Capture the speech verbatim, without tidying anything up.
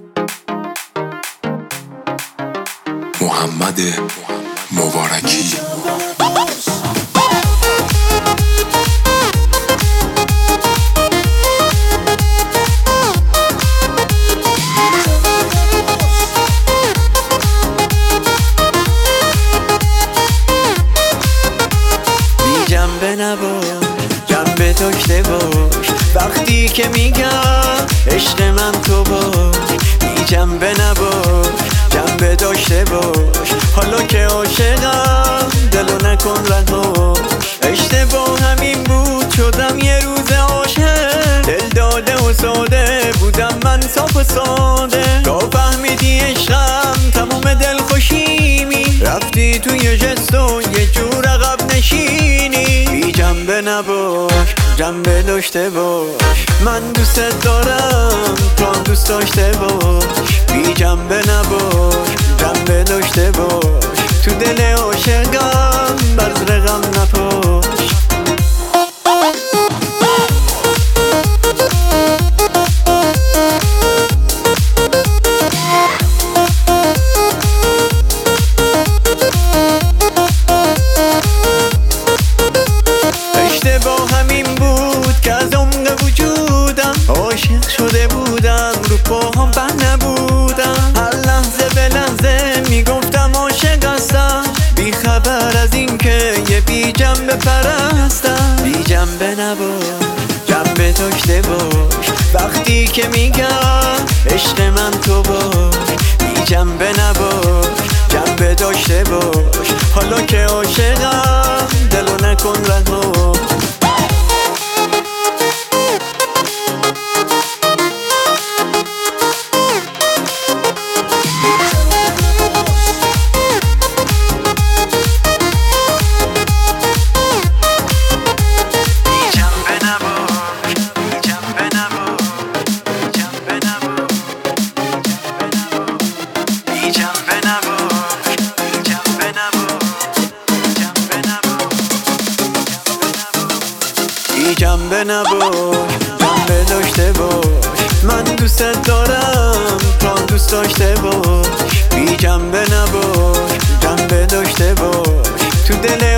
محمد مبارکی. بی جنبه نباش، جنبه داشته باش. وقتی که میگم عشق من تو باش، بی جنبه نباش، جنبه داشته باش. حالا که عاشقم دلو نکن رهاش. اشتباه همین بود شدم یه روز عاشق، دل داده و ساده بودم من صاف و ساده. تا فهمیدی عشقم تمام دل خوشیمی، رفتی توی جست و یه جور عقب نشینی. بی جنبه نباش، جنبه داشته باش. من دوست دارم تو هم دوست داشته باش. بی جنبه نباش، جنبه داشته باش. تو دل عاشقم بذر غم نپاش. اشتباه همین بود که از عمق وجودم عاشق شده بودم، رو پاهم بند نبودم. هر لحظه به لحظه میگفتم عاشق هستم، بی خبر از این که یه بی جنبه پرستم. بی جنبه نباش، جنبه داشته باش. وقتی که میگم عشق من تو باش، بی جنبه نباش، جنبه داشته باش. حالا که عاشقم دلو نکن رها. بی جنبه نباش، جنبه داشته باش. من دوست دارم تو هم دوست داشته باش. بی جنبه نباش، جنبه داشته باش. تو دل